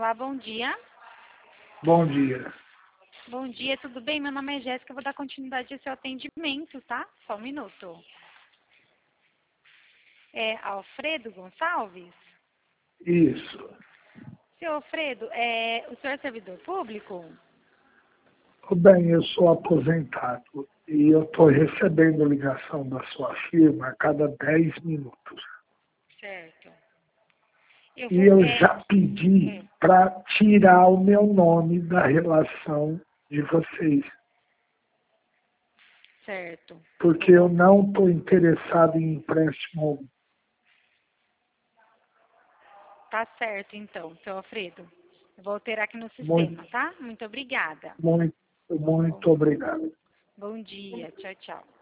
Olá, bom dia. Bom dia. Bom dia, tudo bem? Meu nome é Jéssica, eu vou dar continuidade ao seu atendimento, tá? Só um minuto. É Alfredo Gonçalves? Isso. Seu Alfredo, o senhor é servidor público? Bem, eu sou aposentado e eu estou recebendo ligação da sua firma a cada 10 minutos. Certo. E eu já pedi para tirar o meu nome da relação de vocês, Certo. porque eu não estou interessado em empréstimo algum. Tá certo, então, seu Alfredo. Eu vou alterar aqui no sistema, Muito, tá? Muito obrigada. muito, muito obrigado. Bom dia. Tchau, tchau.